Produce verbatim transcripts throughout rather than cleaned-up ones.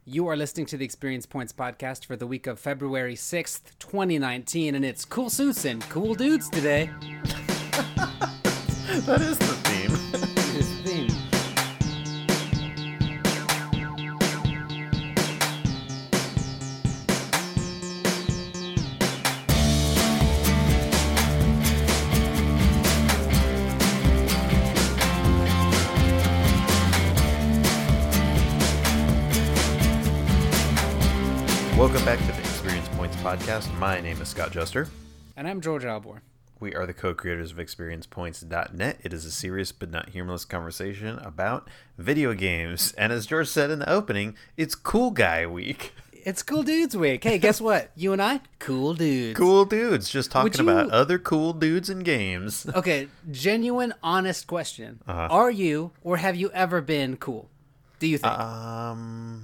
You are listening to the Experience Points podcast for the week of February sixth, twenty nineteen, and it's cool suits and cool dudes today. That is the theme. It is the theme. Welcome back to the Experience Points podcast. My name is Scott Juster. And I'm George Albor. We are the co-creators of experience points dot net. It is a serious but not humorless conversation about video games. And as George said in the opening, it's Cool Guy Week. It's Cool Dudes Week. Hey, guess what? You and I, cool dudes. Cool dudes, just talking you- about other cool dudes in games. Okay, genuine, honest question. Uh-huh. Are you or have you ever been cool? Do you think? Um,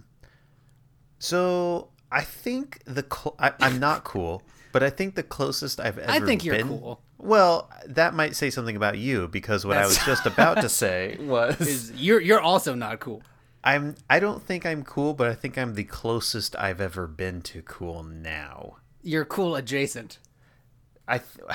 so I think the cl- I, I'm not cool, but I think the closest I've ever I think you're been- cool. Well, that might say something about you, because what I was That's- just about to say was Is you're you're also not cool. I'm I don't think I'm cool, but I think I'm the closest I've ever been to cool now. You're cool adjacent. I th-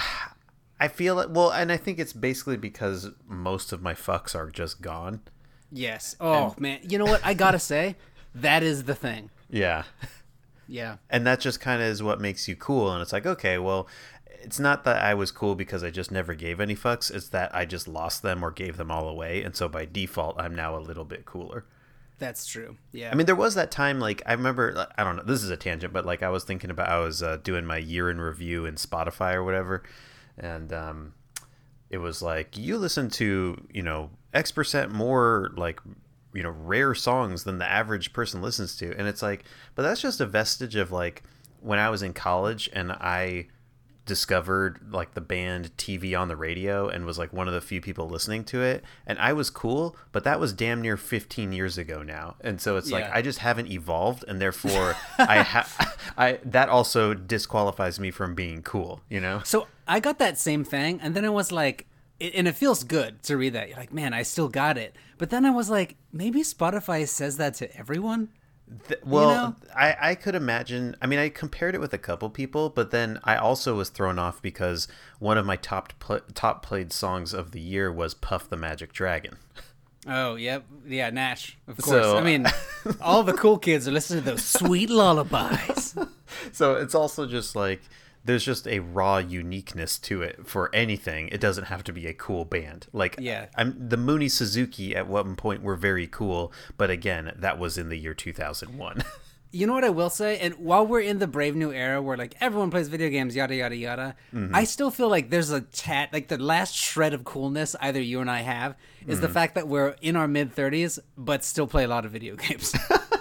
I feel it well, and I think it's basically because most of my fucks are just gone. Yes. Oh man, you know what? I gotta say, that is the thing. Yeah. Yeah. And that just kind of is what makes you cool. And it's like, okay, well, it's not that I was cool because I just never gave any fucks. It's that I just lost them or gave them all away. And so by default, I'm now a little bit cooler. That's true. Yeah. I mean, there was that time, like, I remember, I don't know, this is a tangent, but like I was thinking about, I was uh, doing my year in review in Spotify or whatever. And um, it was like, you listen to, you know, X percent more like, you know, rare songs than the average person listens to. And it's like, but that's just a vestige of like when I was in college and I discovered like the band T V on the Radio and was like one of the few people listening to it, and I was cool, but that was damn near fifteen years ago now. And so it's like Yeah. I just haven't evolved, and therefore I ha- I that also disqualifies me from being cool, you know? So I got that same thing, and then it was like, it, and it feels good to read that. You're like, man, I still got it. But then I was like, maybe Spotify says that to everyone. Th- well, know? I, I could imagine. I mean, I compared it with a couple people, but then I also was thrown off because one of my top pl- top played songs of the year was "Puff the Magic Dragon." Oh, yep. Yeah, Nash, of course. So- I mean, all the cool kids are listening to those sweet lullabies. So it's also just like there's just a raw uniqueness to it for anything. It doesn't have to be a cool band. Like, Yeah. I'm the Mooney Suzuki at one point were very cool, but again, that was in the year two thousand one. You know what I will say? And while we're in the brave new era where like everyone plays video games, yada yada yada, Mm-hmm. I still feel like there's a chat, like the last shred of coolness either you and I have is Mm-hmm. the fact that we're in our mid thirties but still play a lot of video games,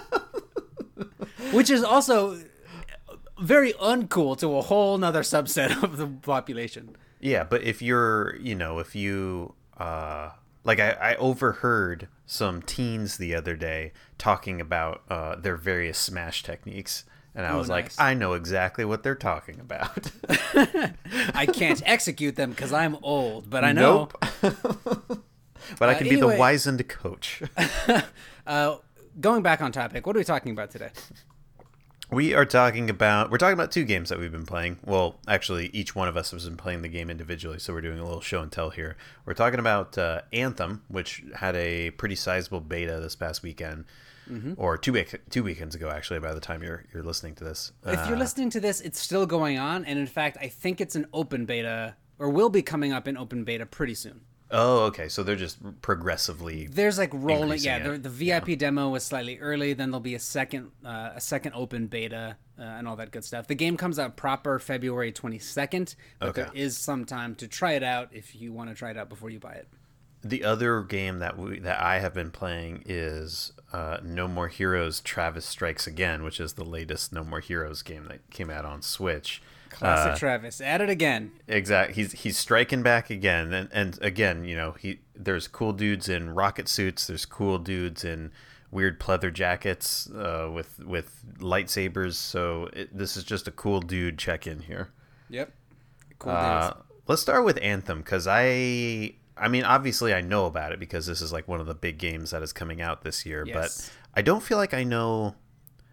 which is also very uncool to a whole nother subset of the population. Yeah, but if you're, you know, if you, uh, like I, I overheard some teens the other day talking about uh, their various Smash techniques. And I Oh, was nice. like, I know exactly what they're talking about. I can't execute them because I'm old, but I know. Nope. But I Uh, can be anyway. the wizened coach. Uh, going back on topic, what are we talking about today? We are talking about, we're talking about two games that we've been playing. Well, actually, each one of us has been playing the game individually, so we're doing a little show and tell here. We're talking about uh, Anthem, which had a pretty sizable beta this past weekend, Mm-hmm. or two week, two weekends ago, actually, by the time you're you're listening to this. If you're Uh, listening to this, it's still going on, and in fact, I think it's an open beta, or will be coming up in open beta pretty soon. Oh, okay, so they're just progressively... There's like rolling, Increasing yeah. it. The, the V I P demo was slightly early. Then there'll be a second, uh, a second open beta, uh, and all that good stuff. The game comes out proper February twenty-second, but Okay. there is some time to try it out if you want to try it out before you buy it. The other game that we that I have been playing is uh, No More Heroes Travis Strikes Again, which is the latest No More Heroes game that came out on Switch. Classic Uh, Travis, at it again. Exactly. He's he's striking back again, and and again, you know, he there's cool dudes in rocket suits. There's cool dudes in weird pleather jackets uh, with with lightsabers. So it, this is just a cool dude check in here. Yep. Cool Uh, dudes. let's start with Anthem, because I I mean, obviously I know about it because this is like one of the big games that is coming out this year, Yes. but I don't feel like I know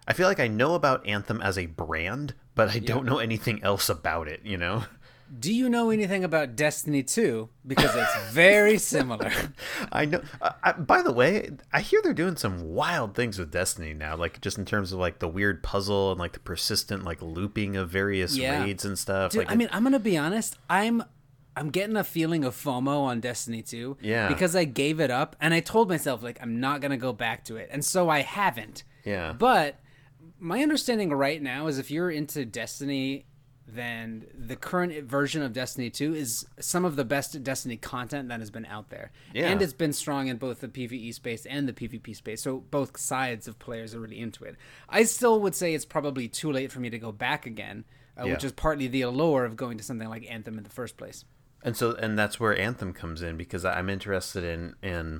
I feel like I know about Anthem as a brand, but I don't know anything else about it, you know? Do you know anything about Destiny two? Because it's very similar. I know. Uh, I, by the way, I hear they're doing some wild things with Destiny now, like just in terms of like the weird puzzle and like the persistent like looping of various Yeah. raids and stuff. Dude, like I mean, I'm gonna be honest. I'm I'm getting a feeling of FOMO on Destiny two. Yeah. Because I gave it up, and I told myself like I'm not gonna go back to it, and so I haven't. Yeah. But my understanding right now is if you're into Destiny, then the current version of Destiny two is some of the best Destiny content that has been out there. Yeah. And it's been strong in both the PvE space and the PvP space, so both sides of players are really into it. I still would say it's probably too late for me to go back again, uh, Yeah. which is partly the allure of going to something like Anthem in the first place. And so, and that's where Anthem comes in, because I'm interested in in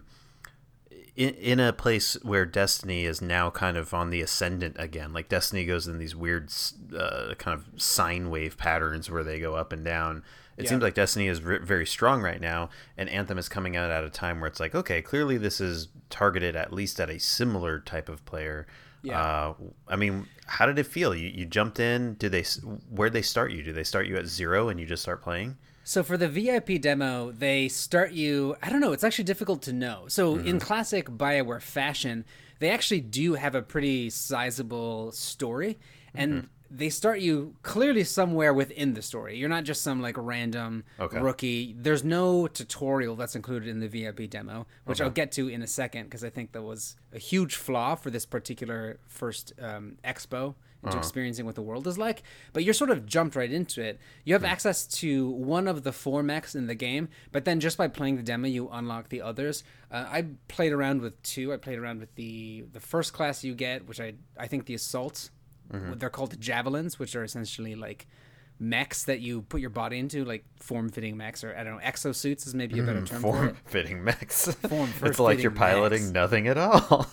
in, in a place where Destiny is now kind of on the ascendant again. Like Destiny goes in these weird uh, kind of sine wave patterns where they go up and down. It Yeah. seems like Destiny is re- very strong right now, and Anthem is coming out at a time where it's like, okay, clearly this is targeted at least at a similar type of player. Yeah. Uh, I mean, how did it feel? You you jumped in. Did they? Where'd they start you? Do they start you at zero and you just start playing? So for the V I P demo, they start you, I don't know, it's actually difficult to know. So Mm-hmm. in classic BioWare fashion, they actually do have a pretty sizable story, and Mm-hmm. they start you clearly somewhere within the story. You're not just some like random Okay. rookie. There's no tutorial that's included in the V I P demo, which Okay. I'll get to in a second, because I think that was a huge flaw for this particular first um, expo into Uh-huh. experiencing what the world is like. But you're sort of jumped right into it. You have access to one of the four mechs in the game, but then just by playing the demo, you unlock the others. Uh, I played around with two. I played around with the the first class you get, which I I think the assaults. They're called the javelins, which are essentially like mechs that you put your body into, like form-fitting mechs, or I don't know, exosuits is maybe a better term for it. Form-fitting mechs. Form- It's like you're fitting piloting mechs. nothing at all.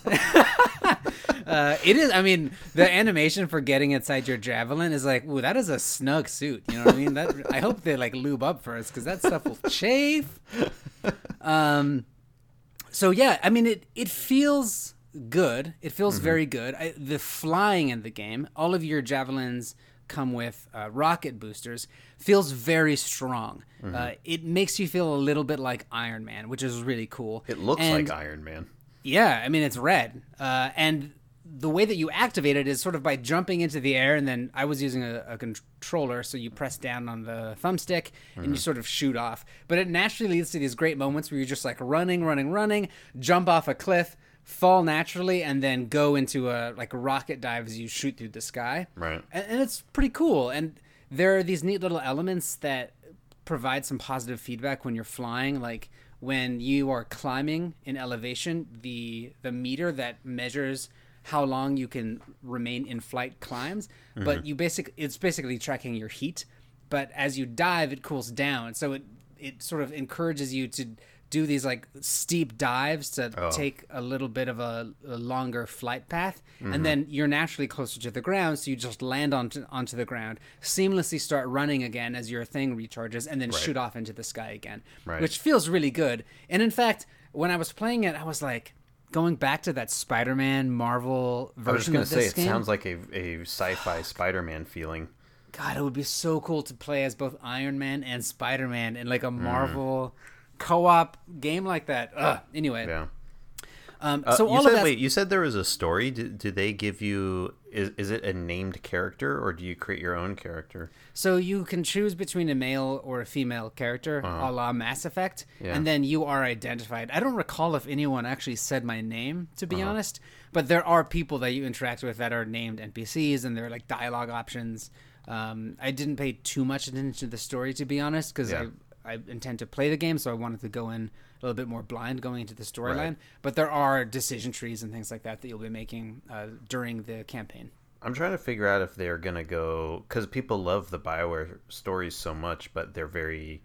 Uh, it is. I mean, the animation for getting inside your javelin is like, ooh, that is a snug suit. You know what I mean? That I hope they like lube up first, because that stuff will chafe. Um, so yeah, I mean, it it feels good. It feels very good. I, the flying in the game, all of your javelins come with uh, rocket boosters, feels very strong. Uh, it makes you feel a little bit like Iron Man, which is really cool. It looks And- like Iron Man. yeah, I mean, it's red. Uh, and the way that you activate it is sort of by jumping into the air, and then I was using a, a controller, so you press down on the thumbstick and you sort of shoot off. But it naturally leads to these great moments where you're just like running, running, running, jump off a cliff, fall naturally, and then go into a like a rocket dive as you shoot through the sky. Right. And, and it's pretty cool. And there are these neat little elements that provide some positive feedback when you're flying, like when you are climbing in elevation, the the meter that measures how long you can remain in flight climbs, but you basic it's basically tracking your heat. But as you dive, it cools down, so it it sort of encourages you to do these like steep dives to Oh. take a little bit of a, a longer flight path, and then you're naturally closer to the ground, so you just land onto onto the ground, seamlessly start running again as your thing recharges, and then Right. shoot off into the sky again, Right. which feels really good. And in fact, when I was playing it, I was like going back to that Spider-Man Marvel I was just version gonna of say this it game. sounds like a, a sci-fi Spider-Man feeling. God, it would be so cool to play as both Iron Man and Spider-Man in like Mm. a Marvel co-op game like that. Ugh. Anyway, Yeah. um, Uh, so you all said, of that. wait, you said there was a story. Did, did they give you? Is is it a named character, or do you create your own character? So you can choose between a male or a female character, a la Mass Effect, Uh-huh. Yeah. and then you are identified. I don't recall if anyone actually said my name, to Uh-huh. be honest, but there are people that you interact with that are named N P Cs, and there are like dialogue options. Um, I didn't pay too much attention to the story, to be honest, because Yeah. I, I intend to play the game, so I wanted to go in a little bit more blind going into the storyline. Right. But there are decision trees and things like that that you'll be making uh, during the campaign. I'm trying to figure out if they're gonna go, because people love the BioWare stories so much, but they're very,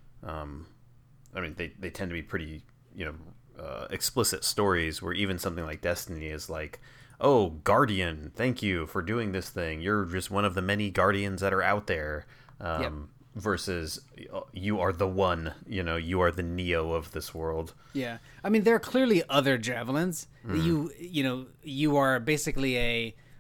um, I mean, they they tend to be pretty, you know, uh, explicit stories. Where even something like Destiny is like, oh, Guardian, thank you for doing this thing. You're just one of the many Guardians that are out there. Um, Yep. Versus, you are the one. You know, you are the Neo of this world. Yeah, I mean there are clearly other javelins. Mm. You you know you are basically a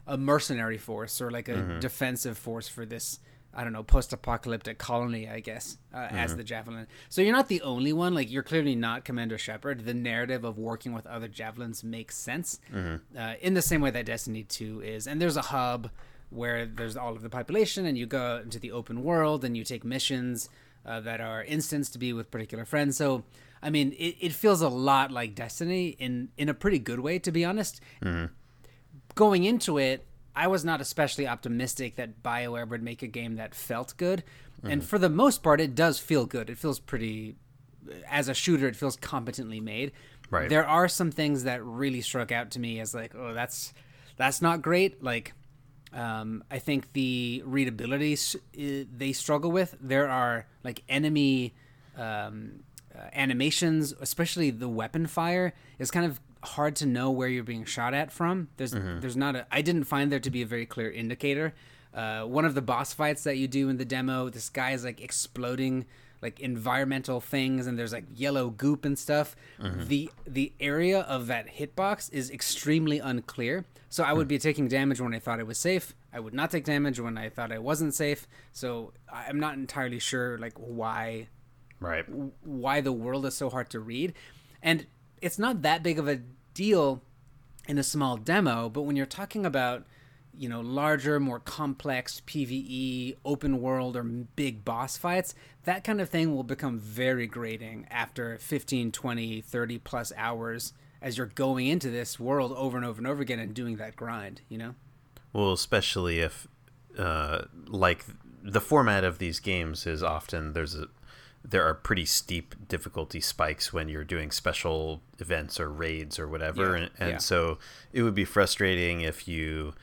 a mercenary force or like a Mm-hmm. defensive force for this, I don't know, post-apocalyptic colony, I guess, uh, Mm-hmm. as the Javelin. So you're not the only one. Like, you're clearly not Commander Shepard. The narrative of working with other Javelins makes sense, Mm-hmm. uh, in the same way that Destiny two is. And there's a hub where there's all of the population, and you go into the open world, and you take missions uh, that are instanced to be with particular friends. So, I mean, it, it feels a lot like Destiny in, in a pretty good way, to be honest. Mm-hmm. Going into it, I was not especially optimistic that BioWare would make a game that felt good. Mm-hmm. And for the most part, it does feel good. It feels pretty, as a shooter, it feels competently made. Right. There are some things that really struck out to me as like, oh, that's that's not great. Like, um, I think the readability s- i- they struggle with. There are like enemy um, uh, animations, especially the weapon fire, is kind of hard to know where you're being shot at from. There's Mm-hmm. there's not a I didn't find there to be a very clear indicator. Uh, one of the boss fights that you do in the demo, this guy is like exploding like environmental things, and there's like yellow goop and stuff. Mm-hmm. The the area of that hitbox is extremely unclear. So I would be taking damage when I thought I was safe. I would not take damage when I thought I wasn't safe. So I'm not entirely sure like why Right. why the world is so hard to read. And it's not that big of a deal in a small demo, but when you're talking about, you know, larger, more complex PvE, open world, or big boss fights, that kind of thing will become very grating after fifteen, twenty, thirty plus hours as you're going into this world over and over and over again and doing that grind, you know? Well, especially if, uh, like, the format of these games is often there's a there are pretty steep difficulty spikes when you're doing special events or raids or whatever, Yeah, and, and yeah. so it would be frustrating if you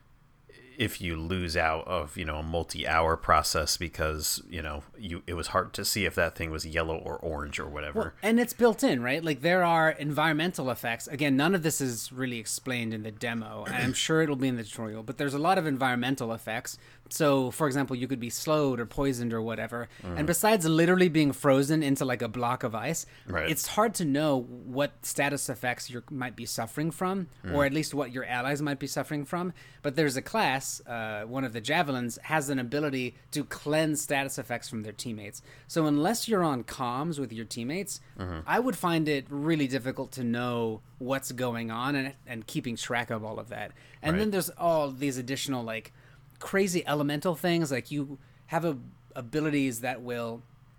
if you lose out of, you know, a multi-hour process because, you know, you it was hard to see if that thing was yellow or orange or whatever. Well, and it's built in, right? Like, there are environmental effects. Again, none of this is really explained in the demo, and I'm sure it'll be in the tutorial, but there's a lot of environmental effects. So, for example, you could be slowed or poisoned or whatever. And besides literally being frozen into like a block of ice, Right. it's hard to know what status effects you might be suffering from, or at least what your allies might be suffering from. But there's a class, uh, one of the Javelins, has an ability to cleanse status effects from their teammates. So unless you're on comms with your teammates, I would find it really difficult to know what's going on and, and keeping track of all of that. And Right. then there's all these additional like crazy elemental things, like you have a, abilities that will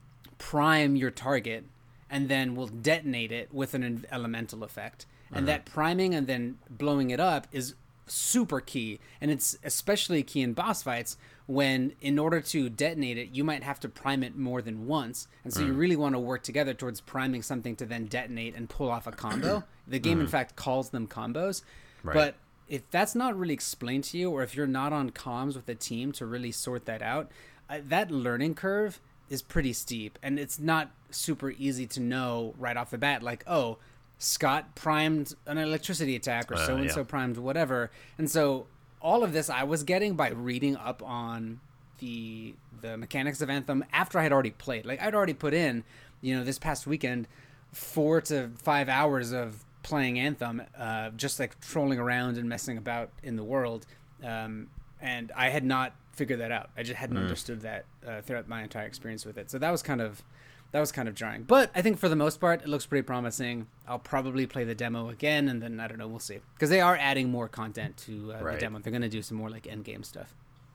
prime your target and then will detonate it with an elemental effect. And that priming and then blowing it up is super key, and it's especially key in boss fights when, in order to detonate it, you might have to prime it more than once, and so you really want to work together towards priming something to then detonate and pull off a combo. The game in fact calls them combos. Right. But if that's not really explained to you, or if you're not on comms with the team to really sort that out, uh, that learning curve is pretty steep, and it's not super easy to know right off the bat, like, oh, Scott primed an electricity attack, or Uh, so and so yeah. primed whatever. And so all of this I was getting by reading up on the the mechanics of Anthem after I had already played. Like, I'd already put in, you know, this past weekend, four to five hours of playing Anthem, uh, just like trolling around and messing about in the world. Um, and I had not figured that out. I just hadn't understood that uh, throughout my entire experience with it. So that was kind of that was kind of jarring. But I think for the most part, it looks pretty promising. I'll probably play the demo again, and then I don't know, we'll see. Because they are adding more content to uh, Right. the demo. They're going to do some more like end game stuff.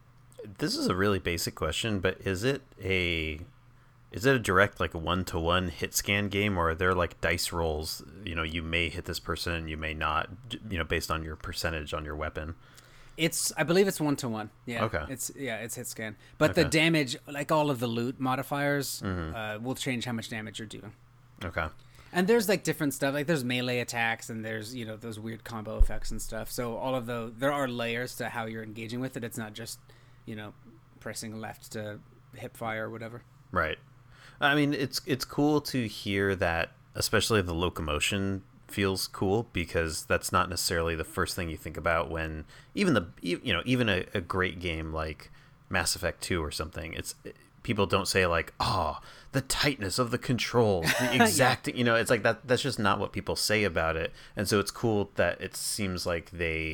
This is a really basic question, but is it a is it a direct like one to one hit scan game, or are there like dice rolls? You know, you may hit this person, you may not. You know, based on your percentage on your weapon. It's, I believe it's one to one. Yeah. Okay. It's yeah, it's hit scan. But the Okay. damage, like all of the loot modifiers, uh, will change how much damage you're doing. Okay. And there's like different stuff, like there's melee attacks, and there's, you know, those weird combo effects and stuff. So all of the there are layers to how you're engaging with it. It's not just, you know, pressing left to hip fire or whatever. Right. I mean, it's it's cool to hear that, especially the locomotion feels cool, because that's not necessarily the first thing you think about when even the you know even a, a great game like Mass Effect two or something. It's people don't say like, oh, the tightness of the controls, the exact you know, it's like that. That's just not what people say about it. And so it's cool that it seems like they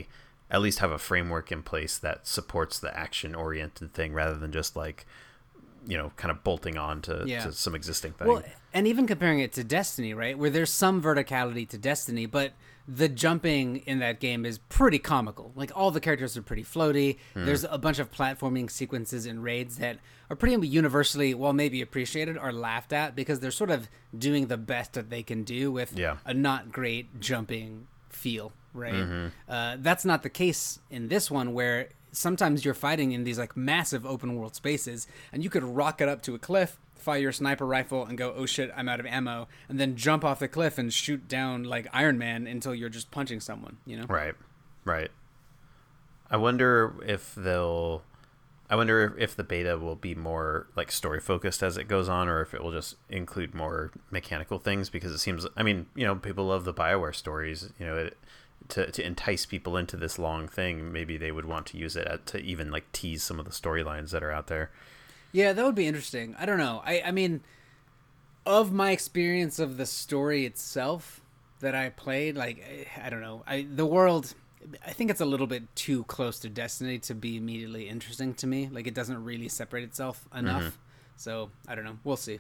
at least have a framework in place that supports the action oriented thing rather than just like, you know, kind of bolting on to, Yeah. to some existing thing. Well, and even comparing it to Destiny, right, where there's some verticality to Destiny, but the jumping in that game is pretty comical. Like, all the characters are pretty floaty. Hmm. There's a bunch of platforming sequences and raids that are pretty universally, well, maybe appreciated or laughed at because they're sort of doing the best that they can do with Yeah. a not great jumping feel, right? Mm-hmm. Uh, that's not the case in this one, where sometimes you're fighting in these like massive open world spaces and you could rocket up to a cliff, fire your sniper rifle and go, oh shit, I'm out of ammo, and then jump off the cliff and shoot down like Iron Man until you're just punching someone, you know? Right, right. I wonder if they'll I wonder if, if the beta will be more like story focused as it goes on, or if it will just include more mechanical things, because it seems, I mean, you know, people love the BioWare stories, you know, it, to to entice people into this long thing, maybe they would want to use it at, to even like tease some of the storylines that are out there. Yeah, that would be interesting. I don't know. I, I mean, of my experience of the story itself that I played, like, I, I don't know. I the world, I think it's a little bit too close to Destiny to be immediately interesting to me. Like, it doesn't really separate itself enough. Mm-hmm. So, I don't know. We'll see.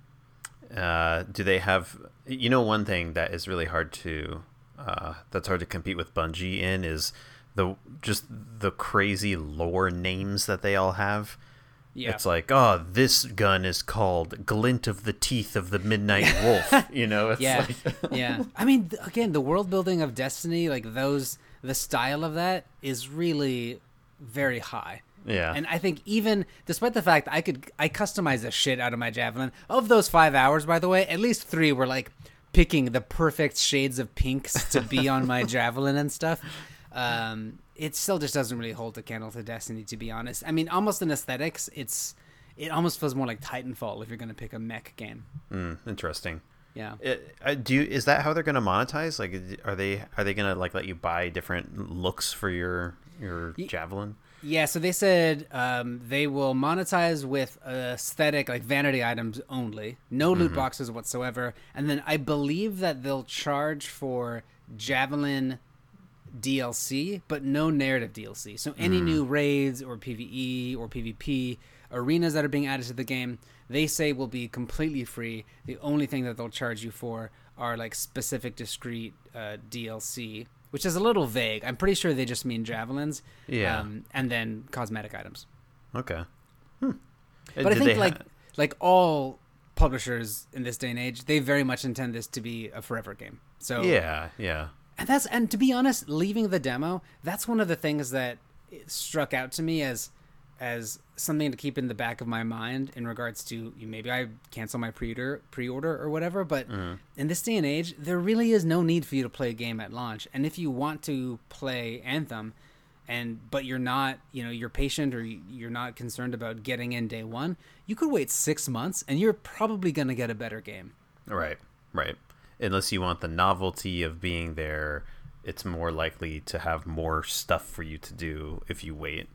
Uh, do they have, you know, one thing that is really hard to, uh, that's hard to compete with Bungie in is the, just the crazy lore names that they all have. Yeah. It's like, oh, this gun is called Glint of the Teeth of the Midnight Wolf. You know, it's Yeah. like, Yeah. I mean, th- again, the world building of Destiny, like those, the style of that is really very high. yeah, And I think even despite the fact I could I customize the shit out of my Javelin, of those five hours, by the way, at least three were like picking the perfect shades of pinks to be on my Javelin and stuff. Um, it still just doesn't really hold a candle to Destiny, to be honest. I mean, almost in aesthetics, it's it almost feels more like Titanfall if you're going to pick a mech game. mm, interesting. Yeah. It, uh, do you, is that how they're going to monetize? Like, are they are they going to like let you buy different looks for your your Javelin? Yeah, so they said um, they will monetize with aesthetic, like vanity items only, no loot Mm-hmm. boxes whatsoever, and then I believe that they'll charge for Javelin D L C, but no narrative D L C. So any Mm. new raids or PvE or PvP arenas that are being added to the game, they say will be completely free. The only thing that they'll charge you for are like specific discrete uh, D L C, which is a little vague. I'm pretty sure they just mean javelins. Yeah. Um, and then cosmetic items. Okay. Hmm. But I think like like all publishers in this day and age, they very much intend this to be a forever game. So yeah, yeah. And that's and to be honest, leaving the demo, that's one of the things that struck out to me as as something to keep in the back of my mind in regards to maybe I cancel my pre-order pre-order or whatever, but Mm. in this day and age, there really is no need for you to play a game at launch. And if you want to play Anthem and but you're not, you know, you're patient or you're not concerned about getting in day one, you could wait six months and you're probably going to get a better game. Right, right. Unless you want the novelty of being there, it's more likely to have more stuff for you to do if you wait.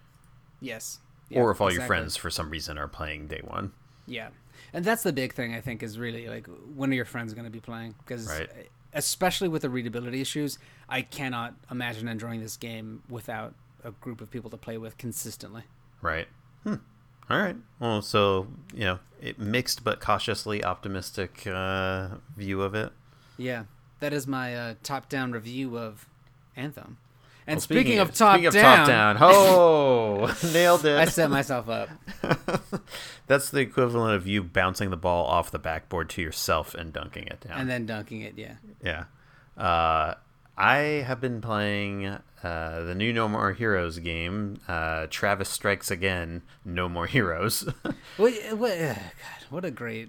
Yes. Or Yeah, if all your exactly. friends, for some reason, are playing day one. Yeah. And that's the big thing, I think, is really, like, when are your friends going to be playing? Because, Right. especially with the readability issues, I cannot imagine enjoying this game without a group of people to play with consistently. Right. Hmm. All right. Well, so, you know, it mixed but cautiously optimistic uh, view of it. Yeah. That is my uh, top-down review of Anthem. And Well, speaking, of speaking of top-down, top-down, oh, nailed it. I set myself up. That's the equivalent of you bouncing the ball off the backboard to yourself and dunking it down. And then dunking it, yeah. Yeah. Uh, I have been playing uh, the new No More Heroes game, uh, Travis Strikes Again, No More Heroes. What, what, uh, God, what a great...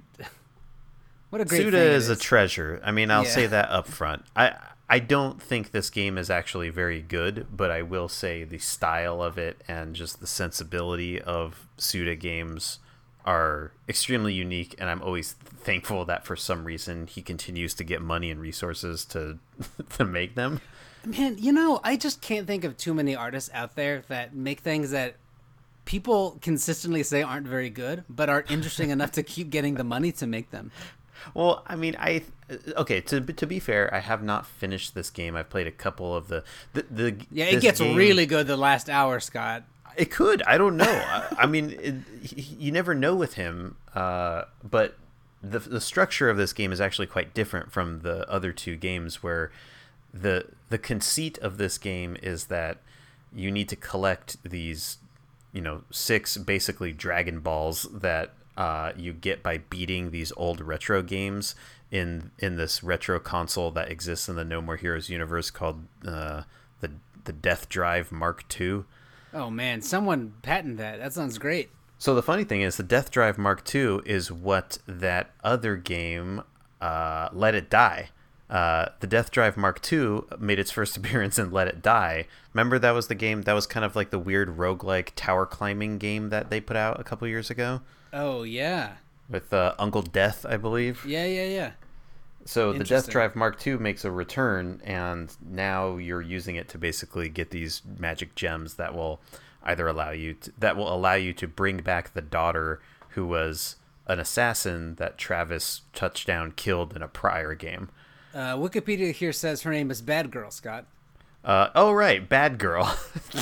What a great Suda thing it is a treasure. I mean, I'll Yeah. say that up front. I, I don't think this game is actually very good, but I will say the style of it and just the sensibility of Suda games are extremely unique, and I'm always thankful that for some reason he continues to get money and resources to to make them. Man, you know, I just can't think of too many artists out there that make things that people consistently say aren't very good, but are interesting enough to keep getting the money to make them. Well, I mean, I okay. To to be fair, I have not finished this game. I've played a couple of the the, the Yeah, it gets game, really good the last hour, Scott. It could. I don't know. I, I mean, it, you never know with him. Uh, but the the structure of this game is actually quite different from the other two games, where the the conceit of this game is that you need to collect these, you know, six basically Dragon Balls that uh, you get by beating these old retro games in in this retro console that exists in the No More Heroes universe called uh, the the Death Drive Mark two. Oh man, someone patent that. That sounds great. So the funny thing is, the Death Drive Mark two is what that other game, uh, Let It Die. Uh, the Death Drive Mark two made its first appearance in Let It Die. Remember that was the game that was kind of like the weird roguelike tower climbing game that they put out a couple years ago? Oh yeah. With uh, Uncle Death, I believe. Yeah, yeah, yeah. So the Death Drive Mark two makes a return, and now you're using it to basically get these magic gems that will either allow you to, that will allow you to bring back the daughter who was an assassin that Travis Touchdown killed in a prior game. Uh, Wikipedia here says her name is Bad Girl, Scott. Uh, oh right, Bad Girl.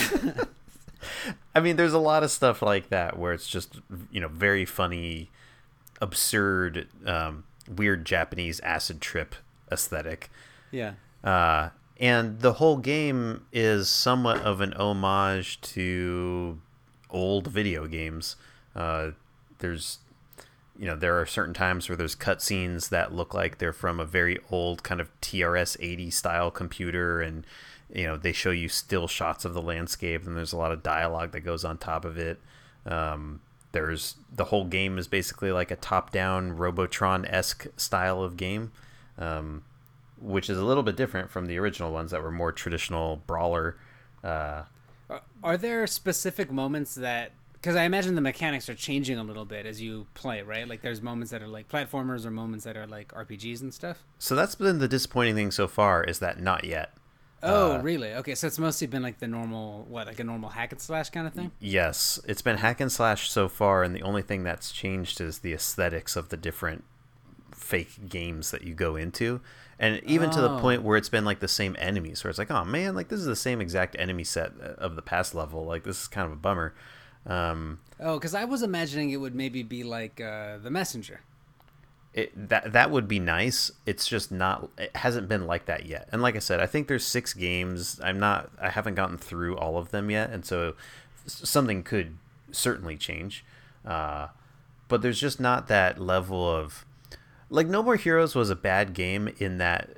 I mean, there's a lot of stuff like that where it's just, you know, very funny, absurd. Um, weird Japanese acid trip aesthetic. Yeah. Uh, and the whole game is somewhat of an homage to old video games. Uh, there's, you know, there are certain times where there's cutscenes that look like they're from a very old kind of T R S eighty style computer, and, you know, they show you still shots of the landscape, and there's a lot of dialogue that goes on top of it. Um, There's the whole game is basically like a top-down Robotron-esque style of game, um, which is a little bit different from the original ones that were more traditional brawler. Uh, are, are there specific moments that, because I imagine the mechanics are changing a little bit as you play, right? Like there's moments that are like platformers or moments that are like R P Gs and stuff? So that's been the disappointing thing so far, is that not yet. Oh, uh, really? Okay, so it's mostly been like the normal, what, like a normal hack and slash kind of thing? Yes, it's been hack and slash so far, and the only thing that's changed is the aesthetics of the different fake games that you go into. And even oh. to the point where it's been like the same enemies, where it's like, oh man, like this is the same exact enemy set of the past level. Like this is kind of a bummer. Um, oh, because I was imagining it would maybe be like uh, The Messenger. It, that that would be nice. It's just not. It hasn't been like that yet. And like I said, I think there's six games. I'm not. I haven't gotten through all of them yet, and so something could certainly change. Uh, but there's just not that level of, like, No More Heroes was a bad game in that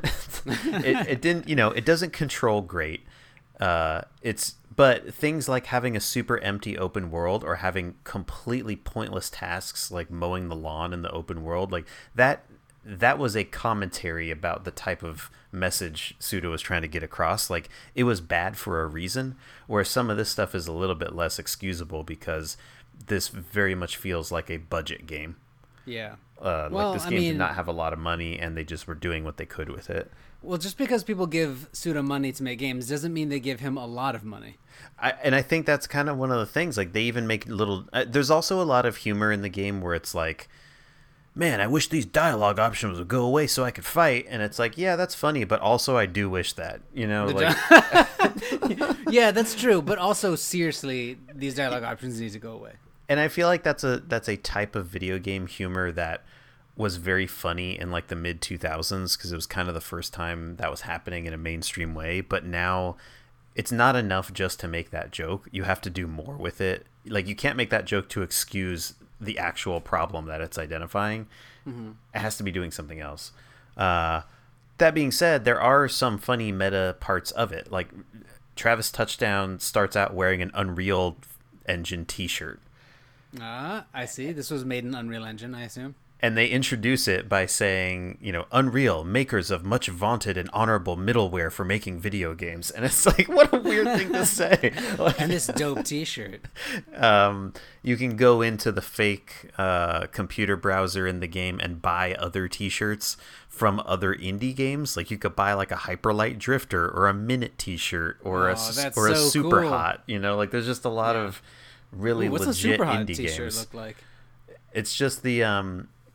it, it didn't. You know, it doesn't control great. Uh, it's but things like having a super empty open world or having completely pointless tasks like mowing the lawn in the open world, like that that was a commentary about the type of message Suda was trying to get across. Like it was bad for a reason, where some of this stuff is a little bit less excusable because this very much feels like a budget game. Yeah. Uh, well, like this game I mean, did not have a lot of money, and they just were doing what they could with it. Well, just because people give Suda money to make games doesn't mean they give him a lot of money. I, and I think that's kind of one of the things. Like they even make little. Uh, there's also a lot of humor in the game where it's like, man, I wish these dialogue options would go away so I could fight. And it's like, yeah, that's funny, but also I do wish that, you know, the like. Di- yeah, that's true. But also, seriously, these dialogue options need to go away. And I feel like that's a that's a type of video game humor that was very funny in like the mid two thousands, because it was kind of the first time that was happening in a mainstream way. But now it's not enough just to make that joke. You have to do more with it. Like you can't make that joke to excuse the actual problem that it's identifying. Mm-hmm. It has to be doing something else. Uh, that being said, there are some funny meta parts of it. Like Travis Touchdown starts out wearing an Unreal Engine t-shirt. Ah, I see. This was made in Unreal Engine, I assume. And they introduce it by saying, you know, Unreal, makers of much vaunted and honorable middleware for making video games. And it's like, what a weird thing to say. Like, and this dope t-shirt. Um, you can go into the fake uh, computer browser in the game and buy other t-shirts from other indie games. Like you could buy like a Hyperlight Drifter or a Minute t-shirt or oh, a or a so Super cool. Hot. You know, like there's just a lot yeah. of really Ooh, what's legit a Super Hot indie t-shirt games. look like? It's just the um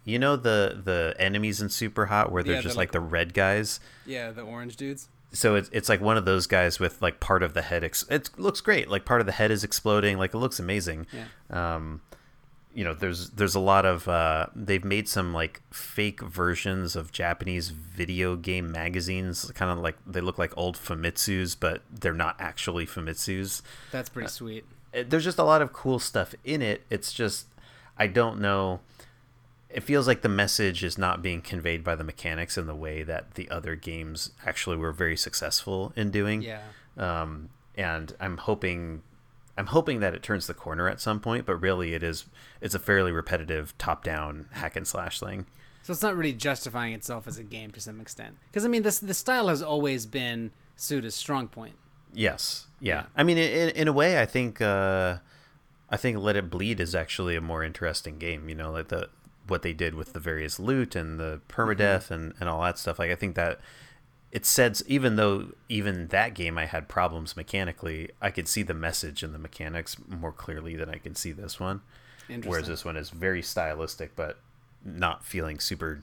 You know the the enemies in Super Hot where they're Yeah, just they're like, like- the red guys. Yeah, the orange dudes. So it's it's like one of those guys with like part of the head. Ex- it looks great. Like part of the head is exploding. Like it looks amazing. Yeah. Um, you know, there's there's a lot of uh, they've made some like fake versions of Japanese video game magazines, kind of like they look like old Famitsu's, but they're not actually Famitsu's. That's pretty sweet. It- there's just a lot of cool stuff in it. It's just I don't know. It feels like the message is not being conveyed by the mechanics in the way that the other games actually were very successful in doing. Yeah. Um, and I'm hoping, I'm hoping that it turns the corner at some point. But really, it is it's a fairly repetitive top-down hack and slash thing. So it's not really justifying itself as a game to some extent. Because I mean, this the style has always been Suda's strong point. Yes. Yeah. Yeah. I mean, in in a way, I think uh, I think Let It Bleed is actually a more interesting game. You know, like the what they did with the various loot and the permadeath and, and all that stuff. Like I think that it said, even though even that game I had problems mechanically, I could see the message and the mechanics more clearly than I can see this one. Interesting. Whereas this one is very stylistic, but not feeling super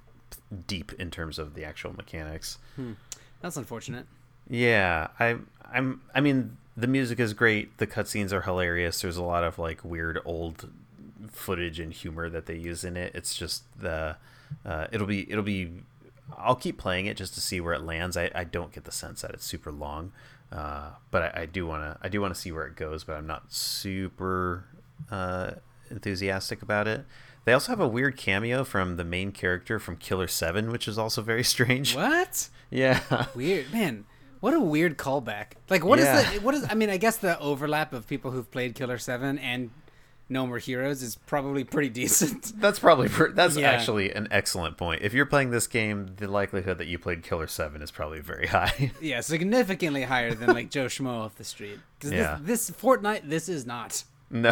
deep in terms of the actual mechanics. That's unfortunate. Yeah, I, I'm. I mean, the music is great. The cutscenes are hilarious. There's a lot of like weird old footage and humor that they use in it. It's just the. Uh, it'll be. It'll be. I'll keep playing it just to see where it lands. I, I don't get the sense that it's super long, uh, but I, I do want to. I do want to see where it goes. But I'm not super uh, enthusiastic about it. They also have a weird cameo from the main character from Killer seven, which is also very strange. What? Yeah. Weird, man. What a weird callback. Like, what is Yeah. the? What is? I mean, I guess the overlap of people who've played Killer Seven and No More Heroes is probably pretty decent. That's probably pr- that's Yeah. actually an excellent point. If you're playing this game, the likelihood that you played Killer seven is probably very high. Yeah, significantly higher than like Joe Schmo off the street. Because Yeah. this, this Fortnite, this is not. No.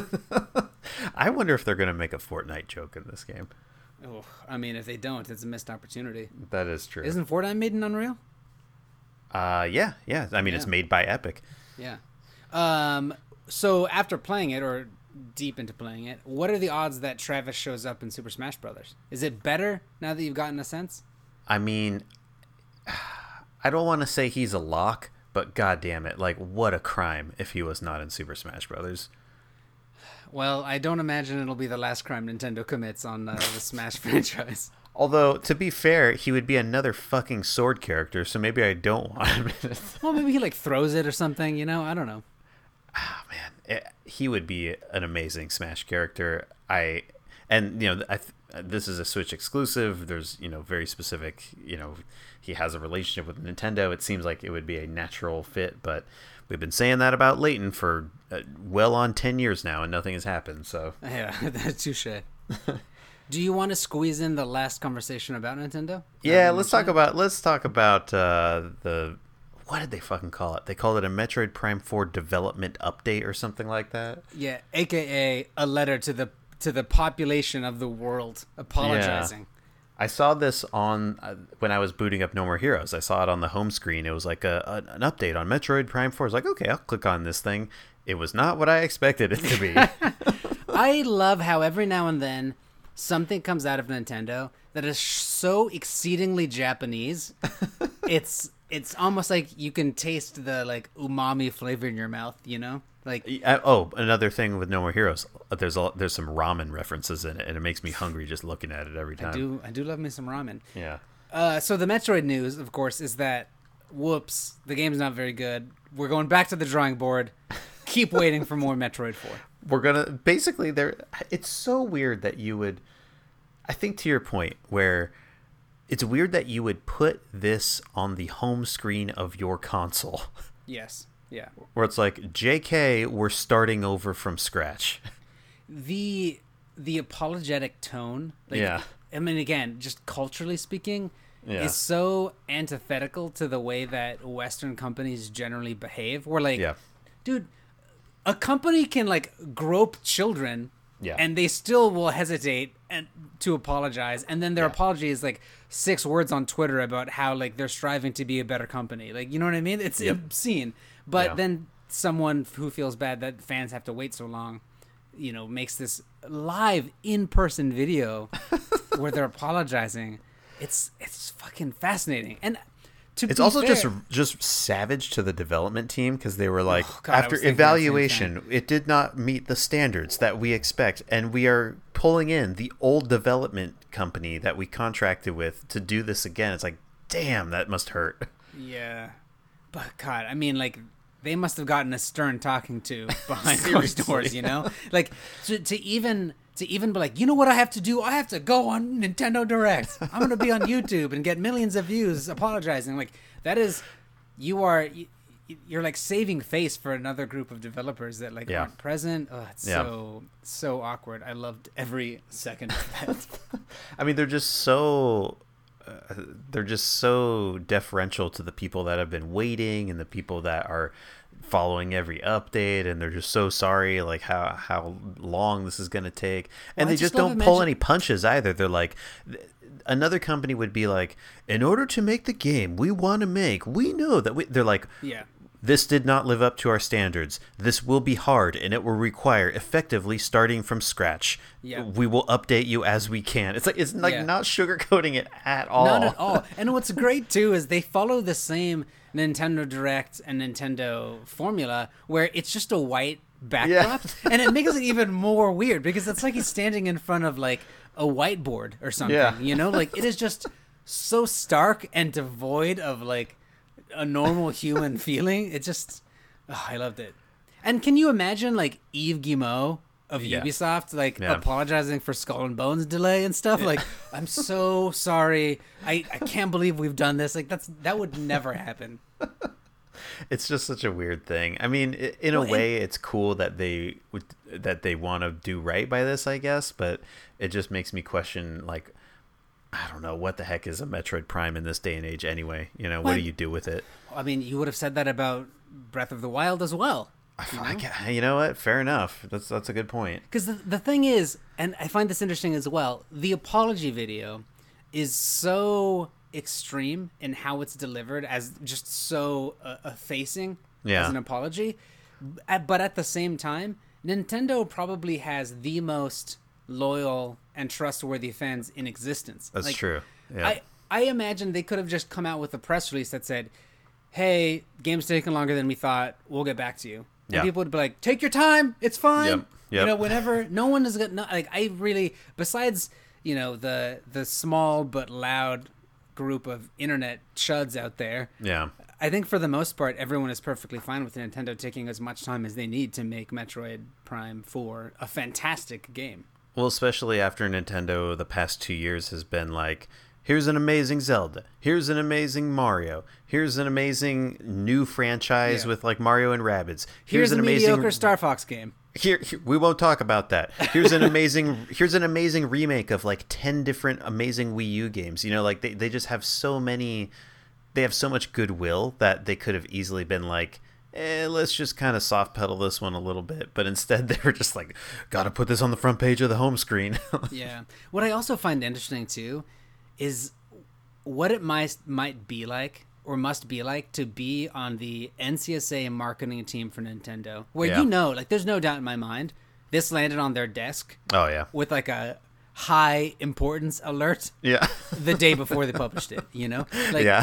I wonder if they're going to make a Fortnite joke in this game. Oh, I mean, if they don't, it's a missed opportunity. That is true. Isn't Fortnite made in Unreal? Uh yeah, yeah. I mean, Yeah. it's made by Epic. Yeah. Um. So after playing it, or deep into playing it, what are the odds that Travis shows up in Super Smash Brothers? Is it better now that you've gotten a sense? I mean, I don't want to say he's a lock, but god damn it, like what a crime if he was not in Super Smash Brothers. Well, I don't imagine it'll be the last crime Nintendo commits on uh, the Smash franchise. Although, to be fair, he would be another fucking sword character, so maybe I don't want him in it. Well, maybe he like throws it or something. You know, I don't know. Oh, man, it, he would be an amazing Smash character. I and you know, I th- this is a Switch exclusive. There's you know very specific. You know, he has a relationship with Nintendo. It seems like it would be a natural fit, but we've been saying that about Layton for uh, well on ten years now, and nothing has happened. So Yeah, that's touche. Do you want to squeeze in the last conversation about Nintendo? yeah, Now that let's you talk mention about let's talk about uh, the what did they fucking call it? They called it a Metroid Prime four development update or something like that. it. Yeah, A K A a letter to the to the population of the world apologizing. I saw this on uh, when I was booting up No More Heroes. I saw it on the home screen. It was like a, a an update on Metroid Prime four. I was like, okay, I'll click on this thing. It was not what I expected it to be. I love how every now and then something comes out of Nintendo that is so exceedingly Japanese. it's it's almost like you can taste the like umami flavor in your mouth, you know? Like I, oh, another thing with No More Heroes. uh, There's a, there's some ramen references in it, and it makes me hungry just looking at it every time. I do I do love me some ramen. Yeah. Uh, so the Metroid news, of course, is that whoops, the game's not very good. We're going back to the drawing board. Keep waiting for more Metroid four. We're gonna basically there. It's so weird that you would. I think to your point where it's weird that you would put this on the home screen of your console, Yes. Yeah. where it's like, J K, we're starting over from scratch. The the apologetic tone, like, Yeah. I mean, again, just culturally speaking, Yeah. is so antithetical to the way that Western companies generally behave. We're like, Yeah. dude, a company can like grope children, Yeah. and they still will hesitate and to apologize, and then their Yeah. apology is like six words on Twitter about how like they're striving to be a better company. Like, you know what I mean? It's Yep. obscene. But Yeah. then someone who feels bad that fans have to wait so long you know, makes this live in-person video where they're apologizing. It's it's fucking fascinating. And to It's be also fair, just just savage to the development team because they were like, Oh, God, I after was thinking the same evaluation, it did not meet the standards that we expect, and we are pulling in the old development company that we contracted with to do this again. It's like, damn, that must hurt. Yeah. But God, I mean, like, they must have gotten a stern talking to behind closed doors, you know? Like, to, to even to even be like, you know what I have to do? I have to go on Nintendo Direct. I'm going to be on YouTube and get millions of views apologizing. Like, that is, you are, you, you're like saving face for another group of developers that like Yeah. aren't present. Oh, it's Yeah. so, so awkward. I loved every second of that. I mean, they're just so uh, they're just so deferential to the people that have been waiting and the people that are following every update, and they're just so sorry like how how long this is going to take, and Well, I they just just love don't pull imagine- any punches either. They're like, another company would be like, in order to make the game we want to make, we know that we they're like, Yeah. this did not live up to our standards. This will be hard, and it will require effectively starting from scratch. Yeah. We will update you as we can. It's like it's like Yeah. not sugarcoating it at all. Not at all. And what's great too is they follow the same Nintendo Direct and Nintendo formula where it's just a white backdrop, and it makes it even more weird because it's like he's standing in front of like a whiteboard or something. Yeah. You know, like it is just so stark and devoid of like a normal human feeling. It just, oh, I loved it. And can you imagine like Yves Guillemot of Yeah. Ubisoft like Yeah. apologizing for Skull and Bones delay and stuff? Like, I'm so sorry. I, I can't believe we've done this. Like that's that would never happen. It's just such a weird thing. I mean, i- in a Well, and- way, it's cool that they would that they want to do right by this, I guess. But it just makes me question, like, I don't know what the heck is a Metroid Prime in this day and age, anyway. You know, what Well, do you do with it? I mean, you would have said that about Breath of the Wild as well. I ca- you know what? Fair enough. That's that's a good point. Because the, the thing is, and I find this interesting as well, the apology video is so extreme in how it's delivered as just so uh, effacing Yeah. as an apology. B- But at the same time, Nintendo probably has the most loyal and trustworthy fans in existence. That's Like, true. Yeah. I, I imagine they could have just come out with a press release that said, hey, game's taking longer than we thought. We'll get back to you. And Yeah. people would be like, take your time. It's fine. Yep. You Yep. know, whenever no one is gonna like. I really, besides you know the the small but loud group of internet chuds out there, yeah. I think for the most part everyone is perfectly fine with Nintendo taking as much time as they need to make Metroid Prime four a fantastic game. Well, especially after Nintendo the past two years has been like, here's an amazing Zelda, here's an amazing Mario, here's an amazing new franchise Yeah. with like Mario and Rabbids. Here's, Here's, a an amazing mediocre Star Fox game. Here, here we won't talk about that. Here's an amazing here's an amazing remake of like ten different amazing Wii U games. You know, like they, they just have so many they have so much goodwill that they could have easily been like, eh, let's just kind of soft pedal this one a little bit. But instead they were just like, gotta put this on the front page of the home screen. Yeah. What I also find interesting too is what it might might be like or must be like to be on the N C S A marketing team for Nintendo, where Yeah. you know, like, there's no doubt in my mind this landed on their desk Oh yeah. with like a high importance alert Yeah. the day before they published it. You know, like, yeah.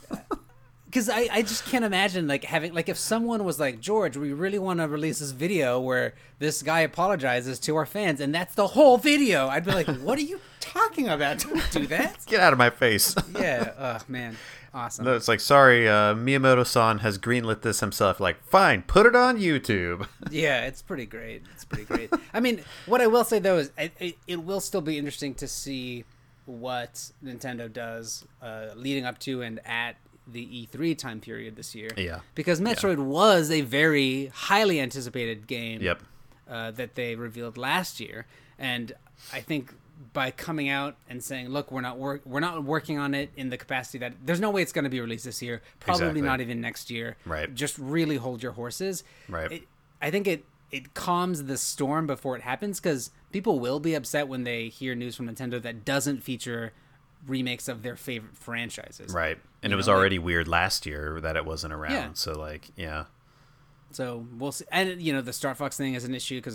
because I, I just can't imagine like having like if someone was like, George, we really want to release this video where this guy apologizes to our fans and that's the whole video, I'd be like, what are you talking about? Don't do that. Get out of my face. Yeah. Oh man, awesome. No, it's like, sorry, uh, Miyamoto-san has greenlit this himself. Like, fine, put it on YouTube. Yeah, it's pretty great. It's pretty great. I mean, what I will say though is it, it, it will still be interesting to see what Nintendo does uh, leading up to and at the E three time period this year. Yeah. Because Metroid was a very highly anticipated game. Yep. Uh, that they revealed last year, and I think by coming out and saying, "Look, we're not work, we're not working on it in the capacity that there's no way it's going to be released this year. Probably Exactly. not even next year. Right. Just really hold your horses." Right. It, I think it it calms the storm before it happens because people will be upset when they hear news from Nintendo that doesn't feature remakes of their favorite franchises. Right. And You it was know, like- already weird last year that it wasn't around. Yeah. So, like, yeah. So we'll see. And, you know, the Star Fox thing is an issue because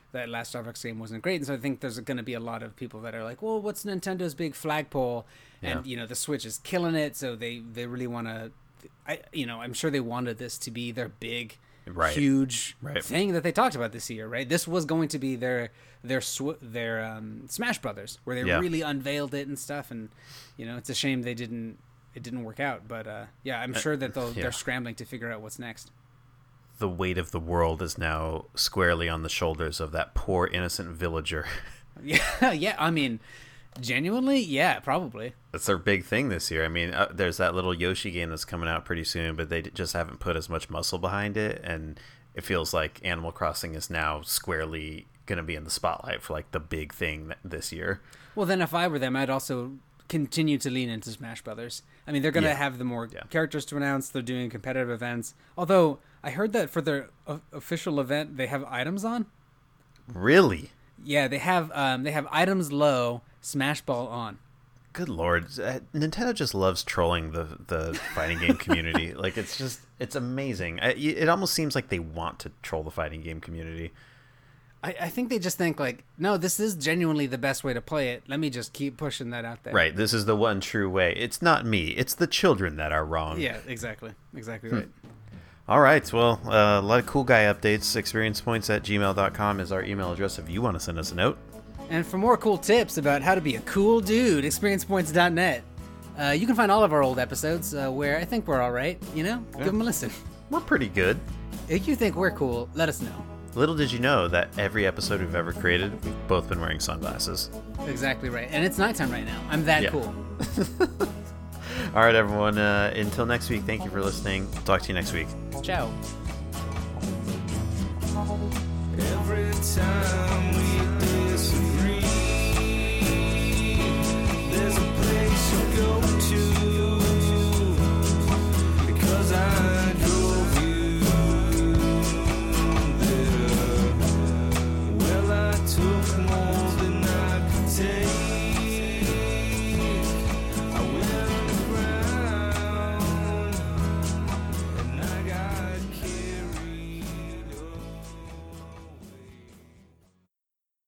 that last Star Fox game wasn't great. And so I think there's going to be a lot of people that are like, well, what's Nintendo's big flagpole? And, Yeah. you know, the Switch is killing it. So they, they really want to, I, you know, I'm sure they wanted this to be their big, Right. huge Right. thing that they talked about this year, right? This was going to be their, their, sw- their um, Smash Brothers, where they Yeah. really unveiled it and stuff. And, you know, it's a shame they didn't, it didn't work out. But, uh, yeah, I'm sure that they'll, yeah. they're scrambling to figure out what's next. The weight of the world is now squarely on the shoulders of that poor innocent villager. Yeah, yeah. I mean, genuinely, yeah, probably. That's their big thing this year. I mean, uh, there's that little Yoshi game that's coming out pretty soon, but they d- just haven't put as much muscle behind it, and it feels like Animal Crossing is now squarely going to be in the spotlight for like the big thing th- this year. Well, then if I were them, I'd also continue to lean into Smash Brothers. I mean, they're going to Yeah. have the more Yeah. characters to announce. They're doing competitive events. Although I heard that for their o- official event, they have items on. Really? Yeah, they have um, they have items low, Smash Ball on. Good lord, Uh, Nintendo just loves trolling the the fighting game community. Like it's just it's amazing. I, it almost seems like they want to troll the fighting game community. I, I think they just think like, no, this is genuinely the best way to play it. Let me just keep pushing that out there. Right, this is the one true way. It's not me, it's the children that are wrong. Yeah, exactly. Exactly right. All right, well, uh, a lot of cool guy updates. Experience points at gmail dot com is our email address if you want to send us a note. And for more cool tips about how to be a cool dude, experience points dot net. Uh, you can find all of our old episodes uh, where I think we're all right, you know? Yeah. Give them a listen. We're pretty good. If you think we're cool, let us know. Little did you know that every episode we've ever created, we've both been wearing sunglasses. Exactly right. And it's nighttime right now. I'm that Yeah. cool. All right, everyone. Uh, until next week, thank you for listening. Talk to you next week. Ciao. Every time